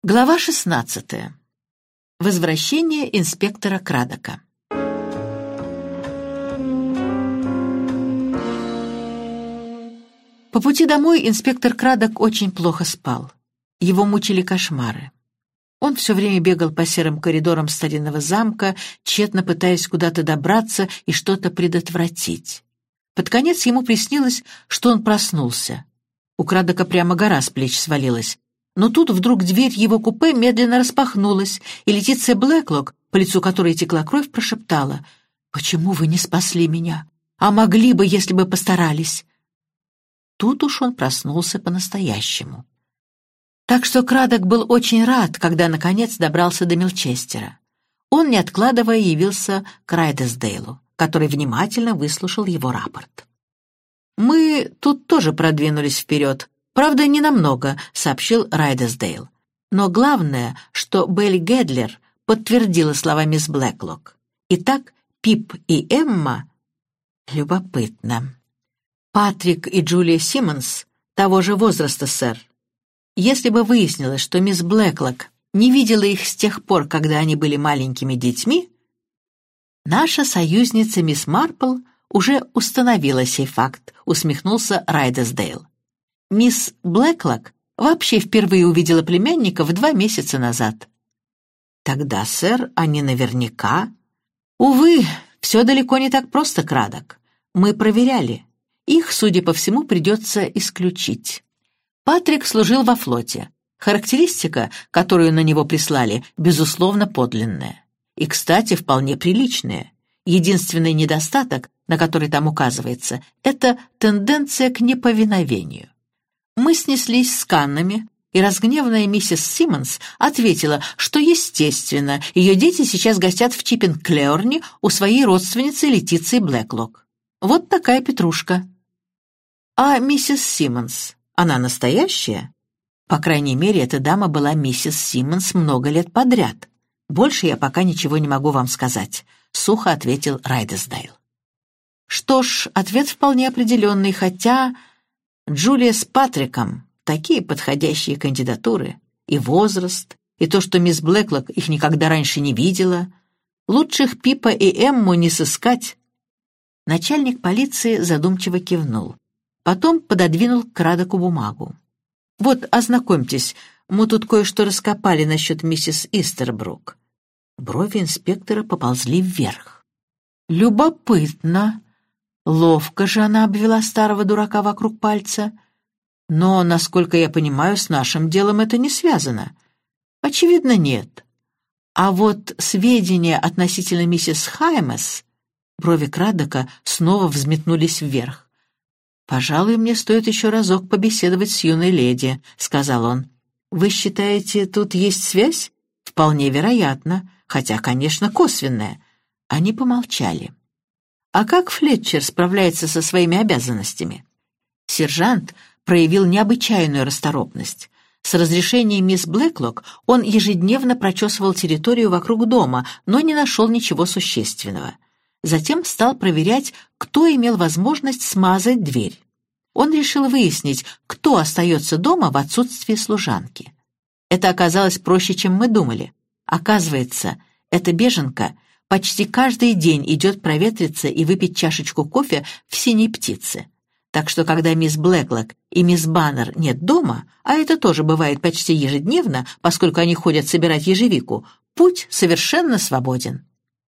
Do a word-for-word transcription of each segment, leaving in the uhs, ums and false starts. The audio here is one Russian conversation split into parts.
Глава шестнадцатая. Возвращение инспектора Крадока. По пути домой инспектор Крадок очень плохо спал. Его мучили кошмары. Он все время бегал по серым коридорам старинного замка, тщетно пытаясь куда-то добраться и что-то предотвратить. Под конец ему приснилось, что он проснулся. У Крадока прямо гора с плеч свалилась. Но тут вдруг дверь его купе медленно распахнулась, и Летиция Блэклок, по лицу которой текла кровь, прошептала: «Почему вы не спасли меня? А могли бы, если бы постарались». Тут уж он проснулся по-настоящему. Так что Крадок был очень рад, когда наконец добрался до Милчестера. Он, не откладывая, явился к Райдесдейлу, который внимательно выслушал его рапорт. «Мы тут тоже продвинулись вперед. Правда, не намного», — сообщил Райдесдейл. «Но главное, что Белль Гэдлер подтвердила слова мисс Блэклок. Итак, Пип и Эмма...» «Любопытно. Патрик и Джулия Симмонс того же возраста, сэр. Если бы выяснилось, что мисс Блэклок не видела их с тех пор, когда они были маленькими детьми, наша союзница мисс Марпл уже установила сей факт», — усмехнулся Райдесдейл. «Мисс Блэклок вообще впервые увидела племянников два месяца назад». «Тогда, сэр, они наверняка...» «Увы, все далеко не так просто, Крадок. Мы проверяли. Их, судя по всему, придется исключить. Патрик служил во флоте. Характеристика, которую на него прислали, безусловно, подлинная. И, кстати, вполне приличная. Единственный недостаток, на который там указывается, это тенденция к неповиновению. Мы снеслись с Каннами, и разгневанная миссис Симмонс ответила, что, естественно, ее дети сейчас гостят в Чиппинг-Клеорне у своей родственницы Летиции Блэклок. Вот такая петрушка. А миссис Симмонс, она настоящая? По крайней мере, эта дама была миссис Симмонс много лет подряд. Больше я пока ничего не могу вам сказать», — сухо ответил Райдесдейл. «Что ж, ответ вполне определенный, хотя Джулия с Патриком — такие подходящие кандидатуры. И возраст, и то, что мисс Блэклок их никогда раньше не видела. Лучших Пипа и Эмму не сыскать». Начальник полиции задумчиво кивнул. Потом пододвинул к Крадоку бумагу. «Вот, ознакомьтесь, мы тут кое-что раскопали насчет миссис Истербрук». Брови инспектора поползли вверх. «Любопытно. Ловко же она обвела старого дурака вокруг пальца. Но, насколько я понимаю, с нашим делом это не связано». «Очевидно, нет. А вот сведения относительно миссис Хаймес...» Брови Крадока снова взметнулись вверх. «Пожалуй, мне стоит еще разок побеседовать с юной леди», — сказал он. «Вы считаете, тут есть связь?» «Вполне вероятно, хотя, конечно, косвенная». Они помолчали. «А как Флетчер справляется со своими обязанностями?» Сержант проявил необычайную расторопность. С разрешения мисс Блэклок он ежедневно прочесывал территорию вокруг дома, но не нашел ничего существенного. Затем стал проверять, кто имел возможность смазать дверь. Он решил выяснить, кто остается дома в отсутствие служанки. Это оказалось проще, чем мы думали. Оказывается, эта беженка почти каждый день идет проветриться и выпить чашечку кофе в «Синей птице». Так что, когда мисс Блэклок и мисс Баннер нет дома, а это тоже бывает почти ежедневно, поскольку они ходят собирать ежевику, путь совершенно свободен.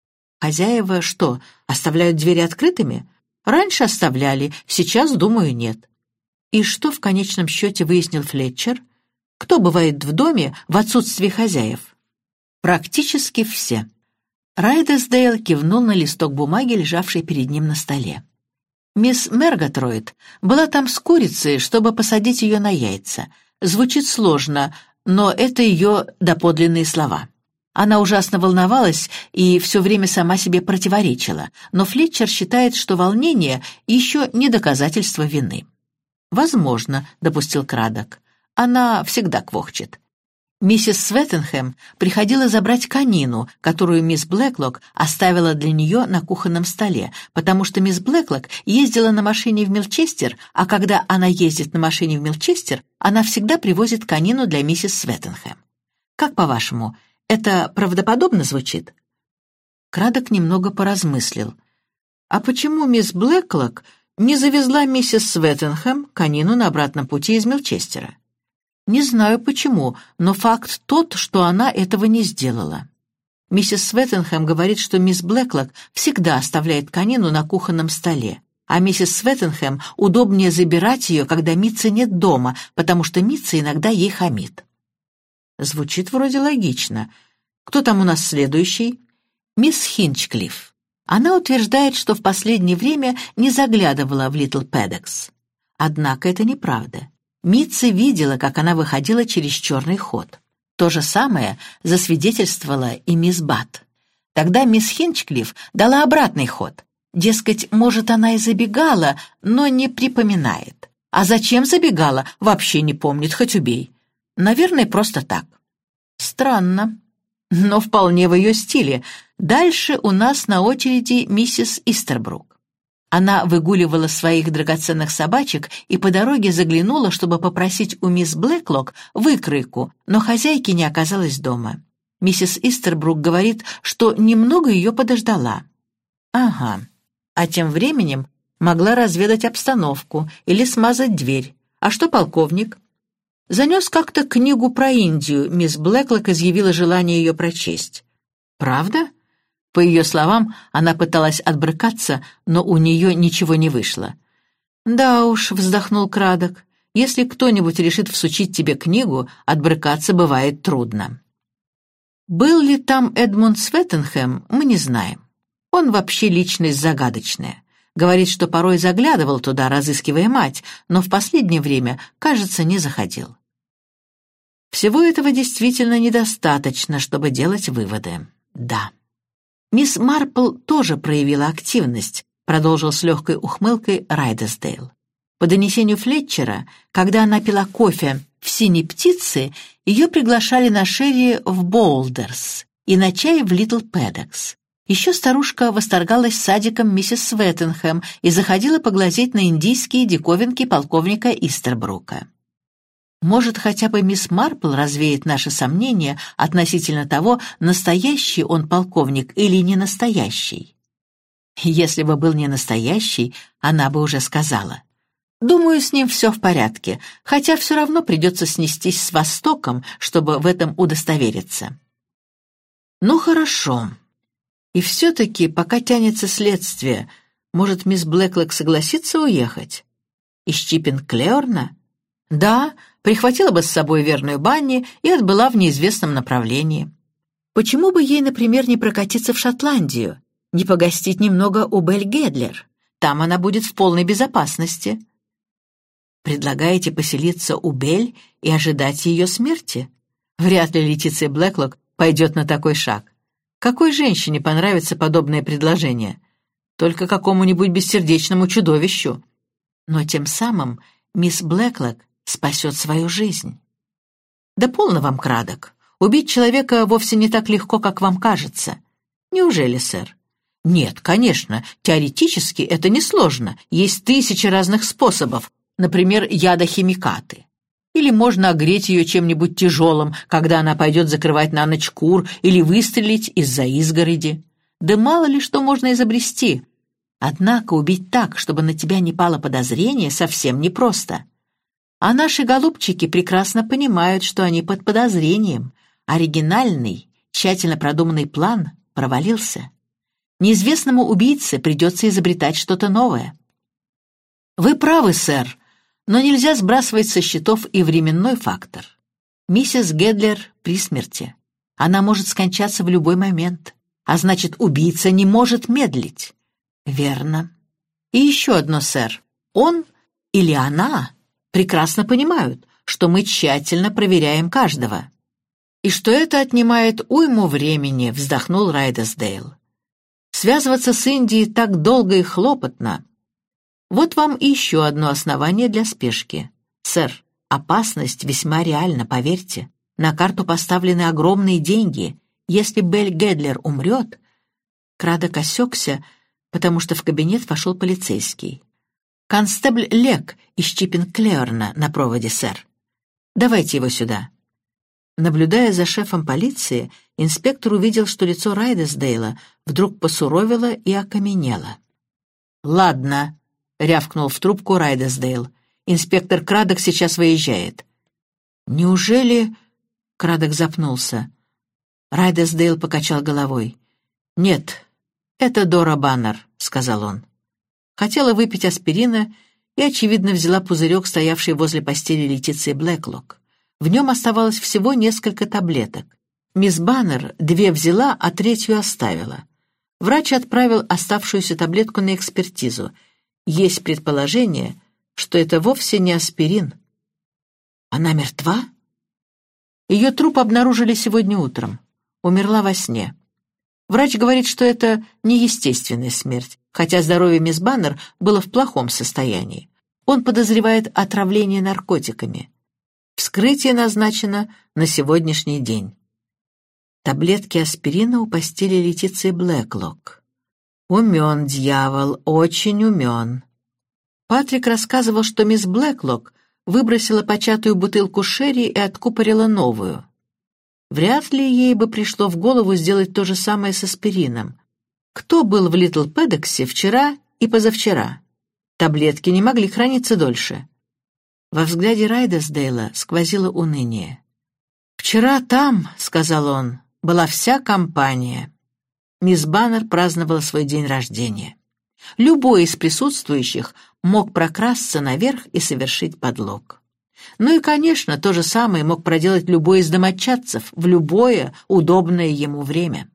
Хозяева что, оставляют двери открытыми? Раньше оставляли, сейчас, думаю, нет. И что в конечном счете выяснил Флетчер? Кто бывает в доме в отсутствие хозяев? Практически все. Райдесдейл кивнул на листок бумаги, лежавший перед ним на столе. Мисс Мерготроид была там с курицей, чтобы посадить ее на яйца. Звучит сложно, но это ее доподлинные слова. Она ужасно волновалась и все время сама себе противоречила, но Флетчер считает, что волнение еще не доказательство вины. «Возможно», — допустил Крадок. «Она всегда квохчет». Миссис Светтенхэм приходила забрать конину, которую мисс Блэклок оставила для нее на кухонном столе, потому что мисс Блэклок ездила на машине в Милчестер, а когда она ездит на машине в Милчестер, она всегда привозит конину для миссис Светтенхэм. Как по-вашему, это правдоподобно звучит?» Крадок немного поразмыслил. «А почему мисс Блэклок не завезла миссис Светтенхэм конину на обратном пути из Милчестера? Не знаю почему, но факт тот, что она этого не сделала. Миссис Светтенхэм говорит, что мисс Блэклок всегда оставляет конину на кухонном столе, а миссис Светтенхэм удобнее забирать ее, когда Митцы нет дома, потому что Митца иногда ей хамит». Звучит вроде логично. Кто там у нас следующий? Мисс Хинчклифф. Она утверждает, что в последнее время не заглядывала в Литл Пэддокс. Однако это неправда. Митца видела, как она выходила через черный ход. То же самое засвидетельствовала и мисс Бат. Тогда мисс Хинчклифф дала обратный ход. Дескать, может, она и забегала, но не припоминает. А зачем забегала, вообще не помнит, хоть убей. Наверное, просто так. Странно, но вполне в ее стиле. Дальше у нас на очереди миссис Истербрук. Она выгуливала своих драгоценных собачек и по дороге заглянула, чтобы попросить у мисс Блэклок выкройку, но хозяйки не оказалось дома. Миссис Истербрук говорит, что немного ее подождала. Ага, а тем временем могла разведать обстановку или смазать дверь. А что полковник? Занес как-то книгу про Индию, мисс Блэклок изъявила желание ее прочесть. Правда? По ее словам, она пыталась отбрыкаться, но у нее ничего не вышло. «Да уж», — вздохнул Крадок, — «если кто-нибудь решит всучить тебе книгу, отбрыкаться бывает трудно». Был ли там Эдмунд Светтенхэм, мы не знаем. Он вообще личность загадочная. Говорит, что порой заглядывал туда, разыскивая мать, но в последнее время, кажется, не заходил. Всего этого действительно недостаточно, чтобы делать выводы. Да. Мисс Марпл тоже проявила активность, продолжил с легкой ухмылкой Райдесдейл. По донесению Флетчера, когда она пила кофе в «Синей птице», ее приглашали на шерри в Боулдерс и на чай в Литл Пэддокс. Еще старушка восторгалась садиком миссис Светтенхэм и заходила поглазеть на индийские диковинки полковника Истербрука. Может, хотя бы мисс Марпл развеет наши сомнения относительно того, настоящий он полковник или не настоящий. Если бы был не настоящий, она бы уже сказала. Думаю, с ним все в порядке, хотя все равно придется снестись с Востоком, чтобы в этом удостовериться. Ну, хорошо. И все-таки, пока тянется следствие, может, мисс Блэклок согласится уехать? Из Чиппинг-Клеорна? Да, прихватила бы с собой верную Банни и отбыла в неизвестном направлении. Почему бы ей, например, не прокатиться в Шотландию, не погостить немного у Белль Гедлер? Там она будет в полной безопасности. Предлагаете поселиться у Белль и ожидать ее смерти? Вряд ли Летиция Блэклок пойдет на такой шаг. Какой женщине понравится подобное предложение? Только какому-нибудь бессердечному чудовищу. Но тем самым мисс Блэклок спасет свою жизнь. Да полно вам, Крадок. Убить человека вовсе не так легко, как вам кажется. Неужели, сэр? Нет, конечно, теоретически это несложно. Есть тысячи разных способов, например, ядохимикаты. Или можно огреть ее чем-нибудь тяжелым, когда она пойдет закрывать на ночь кур, или выстрелить из-за изгороди. Да мало ли что можно изобрести. Однако убить так, чтобы на тебя не пало подозрение, совсем непросто. А наши голубчики прекрасно понимают, что они под подозрением. Оригинальный, тщательно продуманный план провалился. Неизвестному убийце придется изобретать что-то новое. Вы правы, сэр, но нельзя сбрасывать со счетов и временной фактор. Миссис Гедлер при смерти. Она может скончаться в любой момент, а значит, убийца не может медлить. Верно. И еще одно, сэр. Он или она прекрасно понимают, что мы тщательно проверяем каждого. И что это отнимает уйму времени, вздохнул Райдесдейл. Связываться с Индией так долго и хлопотно. Вот вам и еще одно основание для спешки. Сэр, опасность весьма реальна, поверьте. На карту поставлены огромные деньги. Если Белль Гедлер умрет... Крадок осекся, потому что в кабинет вошел полицейский. «Констебль Лек из Чиппинг-Клеорна на проводе, сэр. Давайте его сюда». Наблюдая за шефом полиции, инспектор увидел, что лицо Райдесдейла вдруг посуровило и окаменело. «Ладно», — рявкнул в трубку Райдесдейл. «Инспектор Крадок сейчас выезжает». «Неужели...» — Крадок запнулся. Райдесдейл покачал головой. «Нет, это Дора Баннер», — сказал он. Хотела выпить аспирина и, очевидно, взяла пузырек, стоявший возле постели Летиции Блэклок. В нем оставалось всего несколько таблеток. Мисс Баннер две взяла, а третью оставила. Врач отправил оставшуюся таблетку на экспертизу. Есть предположение, что это вовсе не аспирин. Она мертва? Ее труп обнаружили сегодня утром. Умерла во сне. Врач говорит, что это неестественная смерть, хотя здоровье мисс Баннер было в плохом состоянии. Он подозревает отравление наркотиками. Вскрытие назначено на сегодняшний день. Таблетки аспирина у постели Летиции Блэклок. Умен дьявол, очень умен. Патрик рассказывал, что мисс Блэклок выбросила початую бутылку шерри и откупорила новую. Вряд ли ей бы пришло в голову сделать то же самое с аспирином. Кто был в Литл Пэддоксе вчера и позавчера? Таблетки не могли храниться дольше. Во взгляде Райдесдейла сквозило уныние. «Вчера там, — сказал он, — была вся компания». Мисс Баннер праздновала свой день рождения. Любой из присутствующих мог прокрасться наверх и совершить подлог. Ну и, конечно, то же самое мог проделать любой из домочадцев в любое удобное ему время.